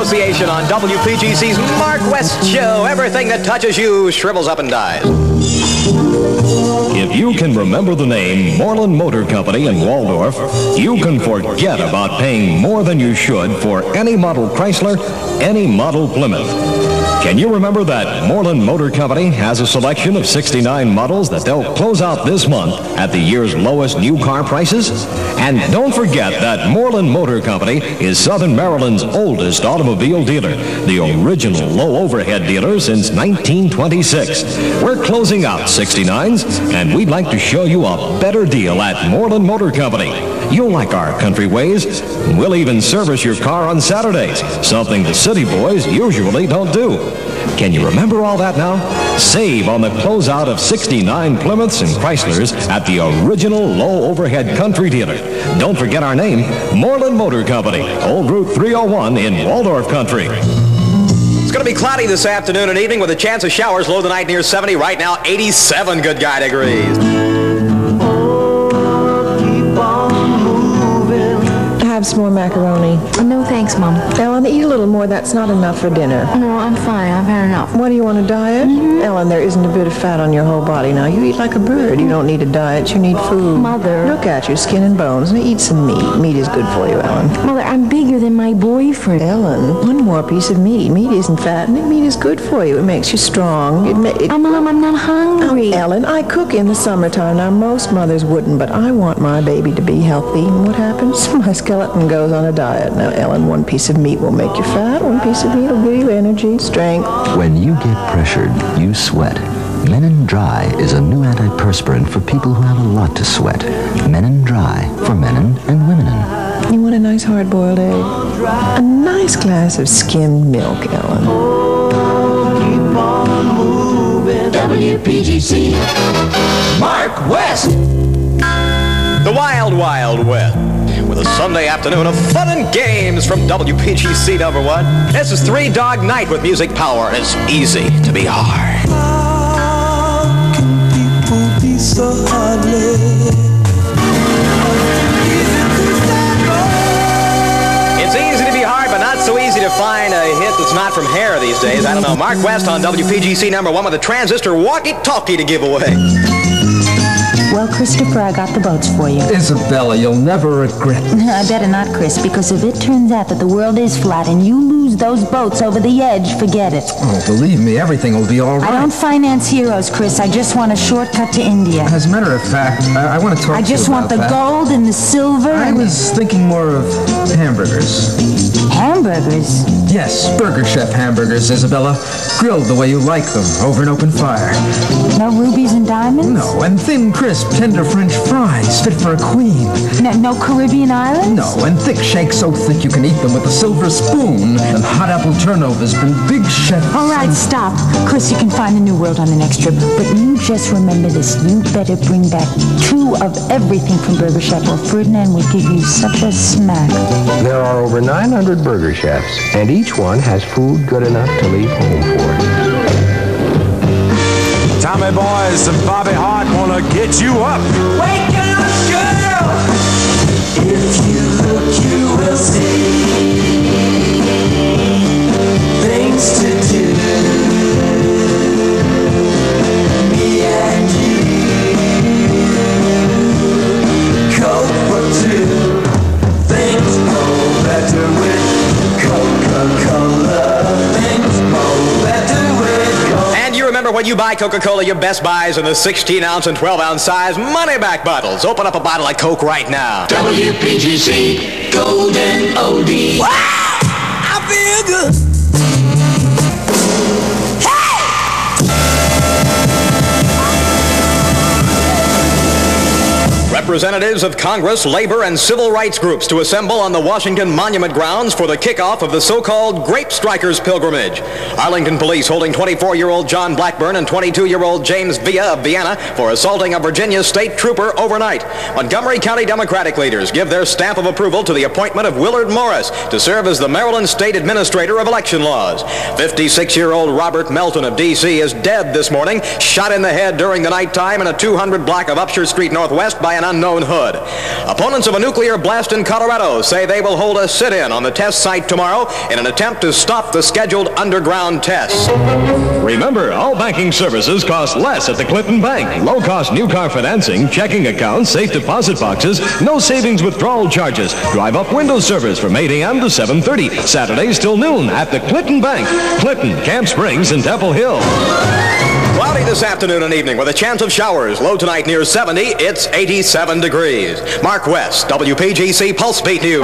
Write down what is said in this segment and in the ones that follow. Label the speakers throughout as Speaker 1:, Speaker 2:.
Speaker 1: Association on WPGC's Mark West Show. Everything that touches you shrivels up and dies.
Speaker 2: If you can remember the name Moreland Motor Company in Waldorf, you can forget about paying more than you should for any model Chrysler, any model Plymouth. Can you remember that Moreland Motor Company has a selection of 69 models that they'll close out this month at the year's lowest new car prices? And don't forget that Moreland Motor Company is Southern Maryland's oldest automobile dealer, the original low-overhead dealer since 1926. We're closing out 69s, and we'd like to show you a better deal at Moreland Motor Company. You'll like our country ways. We'll even service your car on Saturdays, something the city boys usually don't do. Can you remember all that now? Save on the closeout of 69 Plymouths and Chryslers at the original low-overhead country dealer. Don't forget our name, Moreland Motor Company, Old Route 301 in Waldorf Country.
Speaker 1: It's going to be cloudy this afternoon and evening with a chance of showers. Low tonight near 70. Right now, 87 good guy degrees.
Speaker 3: Have some more macaroni.
Speaker 4: No, thanks, Mom.
Speaker 3: Ellen, eat a little more. That's not enough for dinner.
Speaker 4: No, I'm fine. I've had enough.
Speaker 3: What, do you want a diet? Ellen, there isn't a bit of fat on your whole body now. You eat like a bird. You don't need a diet. You need food.
Speaker 4: Mother.
Speaker 3: Look at you, skin and bones. Now eat some meat. Meat is good for you, Ellen.
Speaker 4: Mother, I'm bigger than my boyfriend.
Speaker 3: Ellen, one more piece of meat. Meat isn't fattening. Meat is good for you. It makes you strong.
Speaker 4: Mom, I'm not hungry.
Speaker 3: Oh, Ellen, I cook in the summertime. Now, most mothers wouldn't, but I want my baby to be healthy. And what happens? My skeleton goes on a diet. Now, Ellen, one piece of meat will make you fat. One piece of meat will give you energy, strength.
Speaker 5: When you get pressured, you sweat. Menin Dry is a new antiperspirant for people who have a lot to sweat. Menin Dry for menin and womenin.
Speaker 3: You want a nice hard-boiled egg? A nice glass of skimmed milk, Ellen.
Speaker 6: Keep on moving. WPGC. Mark West.
Speaker 1: The Wild Wild West. With a Sunday afternoon of fun and games from WPGC number 1. This is Three Dog Night with music power, and it's easy to be hard.
Speaker 6: How can people be so heartless?
Speaker 1: It's easy to be hard, but not so easy to find a hit that's not from Hair these days. I don't know. Mark West on WPGC number 1 with a transistor walkie-talkie to give away.
Speaker 7: Well, Christopher, I got the boats for you.
Speaker 8: Isabella, you'll never regret this.
Speaker 7: I better not, Chris, because if it turns out that the world is flat and you lose those boats over the edge, forget it.
Speaker 8: Oh, believe me, everything will be all right.
Speaker 7: I don't finance heroes, Chris. I just want a shortcut to India.
Speaker 8: As a matter of fact, I want to talk to you about that.
Speaker 7: I just want the gold and the silver.
Speaker 8: I was thinking more of hamburgers.
Speaker 7: Hamburgers?
Speaker 8: Yes, Burger Chef hamburgers, Isabella. Grilled the way you like them, over an open fire.
Speaker 7: No rubies and diamonds?
Speaker 8: No, and thin, crisp, tender French fries, fit for a queen.
Speaker 7: No Caribbean islands?
Speaker 8: No, and thick shakes so thick you can eat them with a silver spoon. And hot apple turnovers from Big Chef.
Speaker 7: All right, stop. Chris, you can find the New World on the next trip. But you just remember this. You better bring back 2 of everything from Burger Chef, or Ferdinand will give you such a smack.
Speaker 9: There are over 900 Burger Chefs, and each one has food good enough to leave home for.
Speaker 10: Tommy Boys and Bobby Hart wanna get you up.
Speaker 6: Wake up, girl. If you look, you will see things to do. Me and you, Coke for 2. Things go better with Coca-Cola. Things go better with Coca-Cola.
Speaker 1: And you remember when you buy Coca-Cola, your best buys in the 16-ounce and 12-ounce size money-back bottles. Open up a bottle of Coke right now.
Speaker 6: WPGC Golden Oldie. Wow! I feel good.
Speaker 1: Representatives of Congress, labor, and civil rights groups to assemble on the Washington Monument grounds for the kickoff of the so-called Grape Strikers Pilgrimage. Arlington police holding 24-year-old John Blackburn and 22-year-old James Villa of Vienna for assaulting a Virginia state trooper overnight. Montgomery County Democratic leaders give their stamp of approval to the appointment of Willard Morris to serve as the Maryland State Administrator of Election Laws. 56-year-old Robert Melton of D.C. is dead this morning, shot in the head during the nighttime in a 200 block of Upshur Street Northwest by an unknown hood. Opponents of a nuclear blast in Colorado say they will hold a sit-in on the test site tomorrow in an attempt to stop the scheduled underground tests.
Speaker 2: Remember, all banking services cost less at the Clinton Bank. Low-cost new car financing, checking accounts, safe deposit boxes, no savings withdrawal charges. Drive-up window service from 8 a.m. to 7:30. Saturdays till noon at the Clinton Bank. Clinton, Camp Springs, and Temple Hill.
Speaker 1: Cloudy this afternoon and evening with a chance of showers. Low tonight near 70. It's 87 degrees. Mark West, WPGC Pulse Beat News.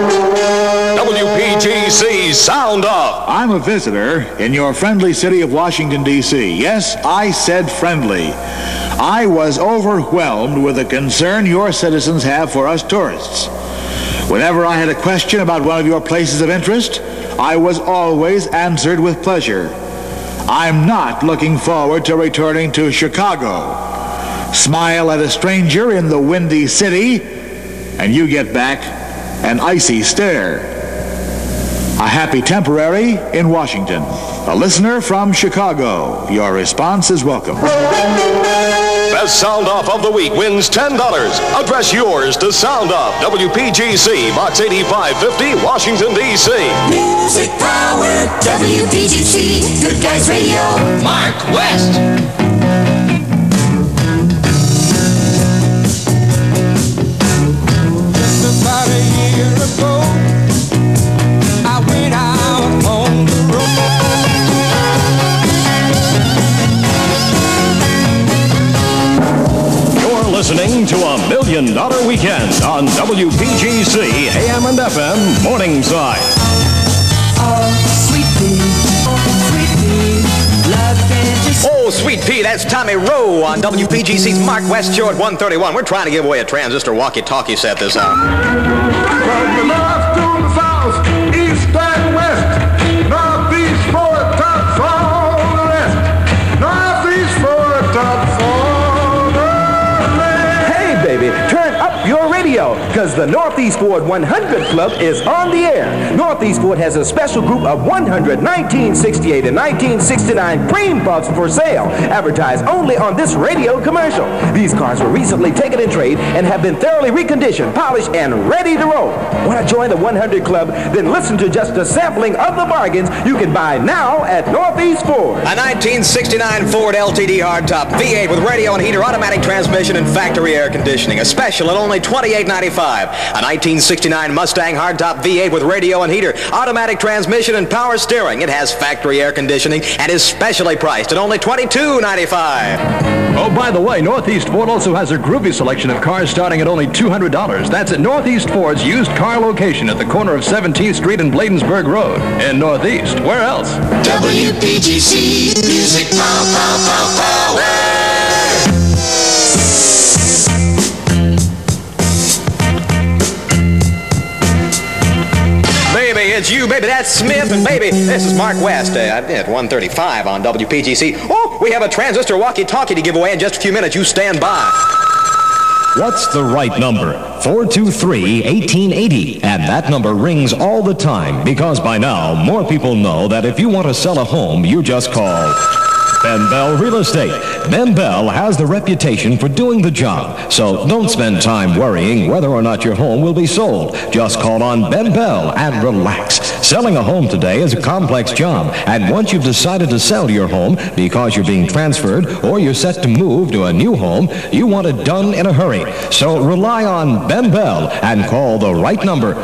Speaker 11: WPGC Sound Off.
Speaker 12: I'm a visitor in your friendly city of Washington, D.C. Yes, I said friendly. I was overwhelmed with the concern your citizens have for us tourists. Whenever I had a question about one of your places of interest, I was always answered with pleasure. I'm not looking forward to returning to Chicago. Smile at a stranger in the Windy City, and you get back an icy stare. A happy temporary in Washington. A listener from Chicago. Your response is welcome.
Speaker 11: Best Sound Off of the Week wins $10. Address yours to Sound Off, WPGC, Box 8550, Washington, D.C.
Speaker 6: Music Power, WPGC, Good Guys Radio, Mark West.
Speaker 13: Just about a year ago, I went out on the road.
Speaker 2: Listening to $1 Million Weekend on WPGC AM and FM Morningside.
Speaker 6: Sweet pea, love fantasy.
Speaker 1: Oh, Sweet Pea, that's Tommy Rowe on WPGC's Mark West Show at 1:31. We're trying to give away a transistor walkie-talkie set this hour.
Speaker 14: From the north to the south, east and west, northeast for a top for the rest, northeast for a top for
Speaker 15: baby, turn up your radio, because the Northeast Ford 100 Club is on the air. Northeast Ford has a special group of 100 1968 and 1969 cream puffs for sale, advertised only on this radio commercial. These cars were recently taken in trade and have been thoroughly reconditioned, polished, and ready to roll. Want to join the 100 Club? Then listen to just a sampling of the bargains you can buy now at Northeast Ford.
Speaker 1: A 1969 Ford LTD hardtop V8 with radio and heater, automatic transmission, and factory air conditioning. A special at only $28.95. A 1969 Mustang hardtop V8 with radio and heater, automatic transmission, and power steering. It has factory air conditioning and is specially priced at only $22.95.
Speaker 16: Oh, by the way, Northeast Ford also has a groovy selection of cars starting at only $200. That's at Northeast Ford's used car location at the corner of 17th Street and Bladensburg Road in Northeast. Where else?
Speaker 6: WPGC Music Power.
Speaker 1: Baby, it's you, baby. That's Smith, and baby, this is Mark West at 1:35 on WPGC. Oh, we have a transistor walkie-talkie to give away in just a few minutes. You stand by.
Speaker 2: What's the right number? 423-1880. And that number rings all the time, because by now, more people know that if you want to sell a home, you just call Ben Bell Real Estate. Ben Bell has the reputation for doing the job, so don't spend time worrying whether or not your home will be sold. Just call on Ben Bell and relax. Selling a home today is a complex job, and once you've decided to sell your home because you're being transferred or you're set to move to a new home, you want it done in a hurry. So rely on Ben Bell and call the right number,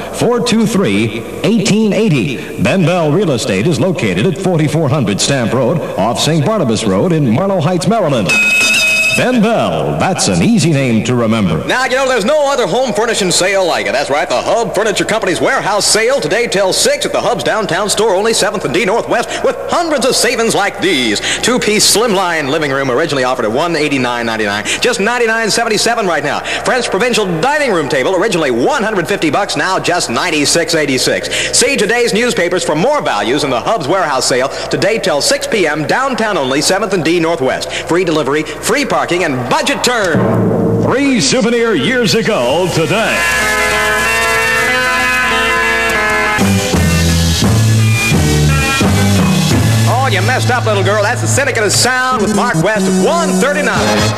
Speaker 2: 423-1880. Ben Bell Real Estate is located at 4400 Stamp Road off St. Barnabas Road in Marlow Heights, Maryland. Ben Bell, that's an easy name to remember.
Speaker 1: Now, you know, there's no other home furnishing sale like it. That's right, the Hub Furniture Company's warehouse sale today till 6 at the Hub's downtown store, only 7th and D Northwest, with hundreds of savings like these. Two-piece slimline living room originally offered at $189.99, just $99.77 right now. French Provincial dining room table, originally $150, now just $96.86. See today's newspapers for more values in the Hub's warehouse sale today till 6 p.m. downtown only, 7th and D Northwest. Free delivery, free parking, and budget term.
Speaker 2: 3 souvenir years ago today.
Speaker 1: Oh, you messed up little girl. That's the Syndicate of Sound with Mark West at 1:39.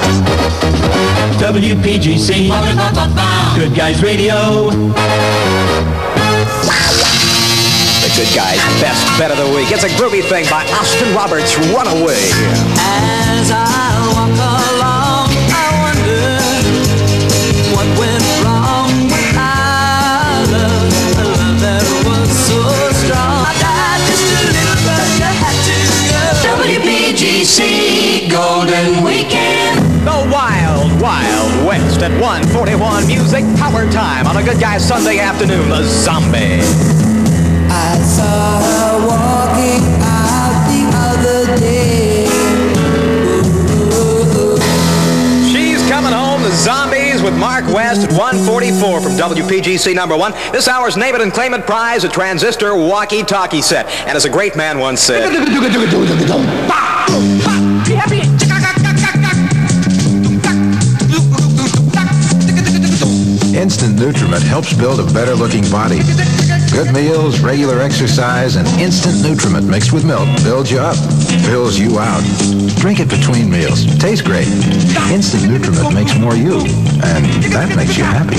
Speaker 6: WPGC, Good Guys Radio.
Speaker 1: The Good Guys Best Bet of the Week. It's a groovy thing by Austin Roberts, Runaway.
Speaker 6: As I walk along, I wonder what went wrong with our love, a love that was so strong. I died just a little, but you had to go. WPGC Golden Weekend.
Speaker 1: The Wild, Wild West at 1:41. Music Power Time on a Good Guys Sunday afternoon. The Zombie.
Speaker 6: I saw her walking out the other day.
Speaker 1: She's coming home, the Zombies with Mark West at 1:44 from WPGC number 1. This hour's Name It and Claim It prize, a transistor walkie-talkie set. And as a great man once said...
Speaker 17: Instant Nutriment helps build a better-looking body. Good meals, regular exercise, and Instant Nutriment mixed with milk builds you up, fills you out. Drink it between meals. Tastes great. Instant Nutriment makes more you, and that makes you happy.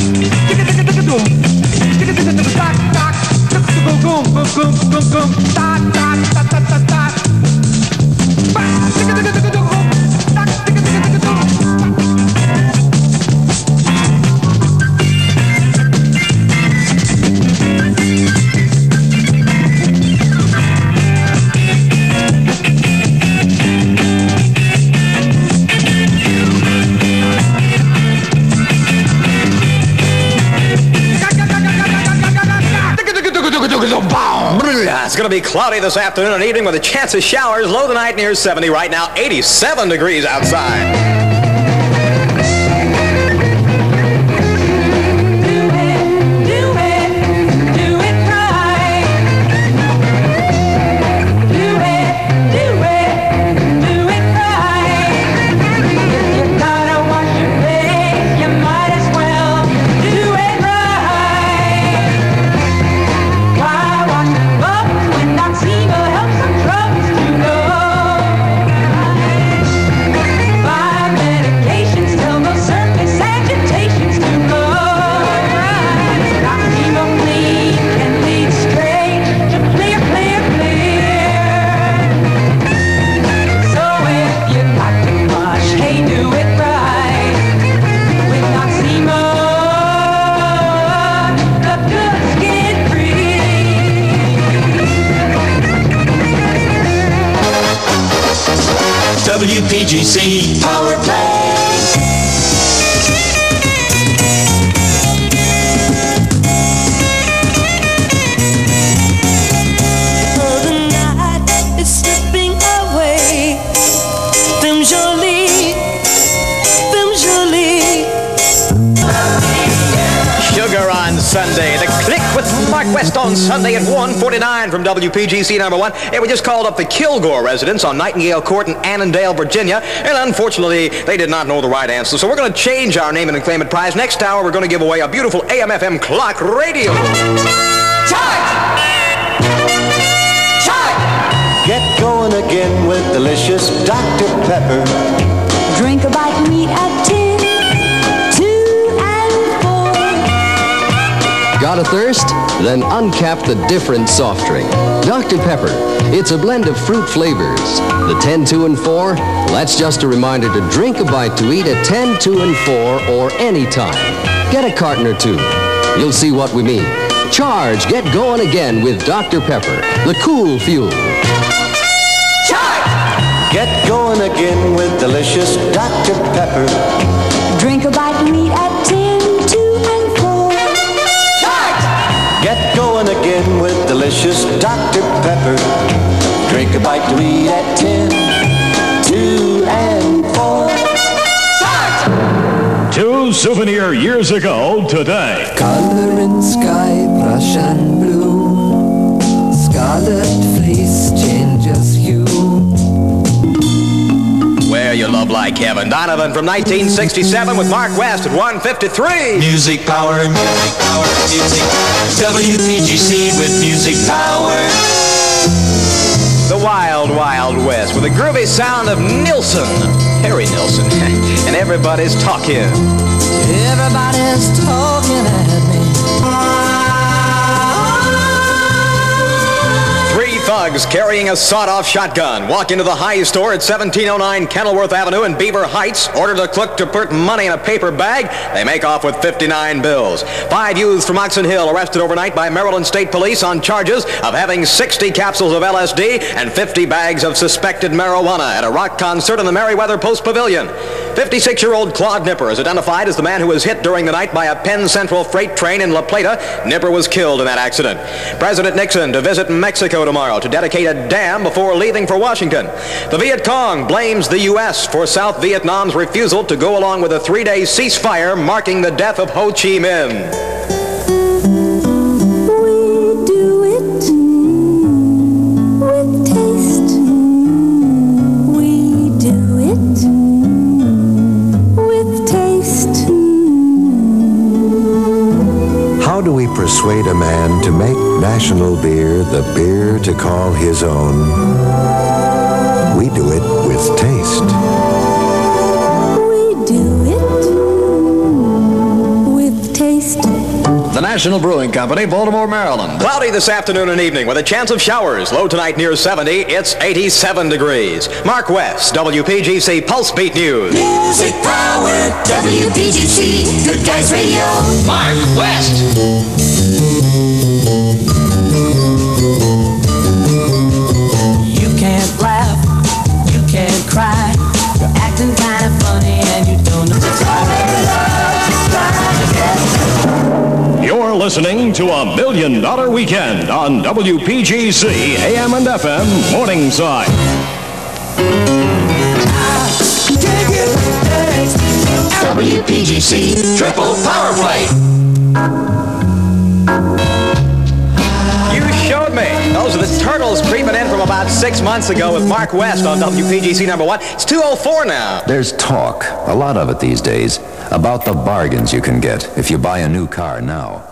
Speaker 1: It's going to be cloudy this afternoon and evening with a chance of showers. Low tonight near 70. Right now, 87 degrees outside.
Speaker 6: WPGC Power Play.
Speaker 18: Oh, the night is slipping away. Femme jolie, femme jolie.
Speaker 1: Sugar on Sunday. The Click with Mark West on Sunday at 1:49 from WPGC number 1. Hey, we just called up the Kilgore residents on Nightingale Court in Annandale, Virginia, and unfortunately, they did not know the right answer. So we're going to change our Name It and Claim It prize. Next hour, we're going to give away a beautiful AM/FM clock radio.
Speaker 19: Get going again with delicious Dr. Pepper.
Speaker 7: Drink a bite and eat at 10, 2, and 4.
Speaker 20: Got a thirst? Then uncap the different soft drink. Dr. Pepper. It's a blend of fruit flavors. The 10, 2, and 4, that's just a reminder to drink a bite to eat at 10, 2, and 4 or any time. Get a carton or two. You'll see what we mean. Charge, get going again with Dr. Pepper, the cool fuel.
Speaker 19: Get going again with delicious Dr. Pepper.
Speaker 7: Drink a bite and eat at 10, 2, and 4.
Speaker 19: Get going again with delicious Dr. Pepper. Drink a bite to eat at 10, 2, and 4.
Speaker 2: 2 souvenir years ago today.
Speaker 6: Color in sky, Prussian blue. Scarlet fleece changes hue.
Speaker 1: Where you love like Kevin Donovan from 1967 with Mark West at 1:53.
Speaker 6: Music power, music power, music. WPGC with music power.
Speaker 1: The Wild, Wild West. West with the groovy sound of Nilsson, Harry Nilsson, and everybody's talking.
Speaker 6: Everybody's talking at me.
Speaker 1: Three thugs carrying a sawed-off shotgun walk into the High Store at 1709 Kenilworth Avenue in Beaver Heights, order the clerk to put money in a paper bag. They make off with 59 bills. 5 youths from Oxon Hill arrested overnight by Maryland State Police on charges of having 60 capsules of LSD and 50 bags of suspected marijuana at a rock concert in the Merriweather Post Pavilion. 56-year-old Claude Nipper is identified as the man who was hit during the night by a Penn Central freight train in La Plata. Nipper was killed in that accident. President Nixon to visit Mexico tomorrow to dedicate a dam before leaving for Washington. The Viet Cong blames the U.S. for South Vietnam's refusal to go along with a 3-day ceasefire marking the death of Ho Chi Minh.
Speaker 18: We do it with taste. We do it with taste.
Speaker 21: How do we persuade a man to make National Beer the beer to call his own? We do it with taste.
Speaker 18: We do it with taste.
Speaker 16: The National Brewing Company, Baltimore, Maryland.
Speaker 1: Cloudy this afternoon and evening with a chance of showers. Low tonight near 70. It's 87 degrees. Mark West, WPGC Pulse Beat News.
Speaker 6: Music Power, WPGC, Good Guys Radio. Mark West. You can't laugh, you can't cry. You're acting kind of funny and you don't know.
Speaker 2: You're listening to $1 Million Weekend on WPGC AM and FM Morningside.
Speaker 6: WPGC Triple Power Play.
Speaker 1: You showed me. Those are the Turtles creeping in from about 6 months ago with Mark West on WPGC number 1. It's 2:04 now.
Speaker 5: There's talk, a lot of it these days, about the bargains you can get if you buy a new car now.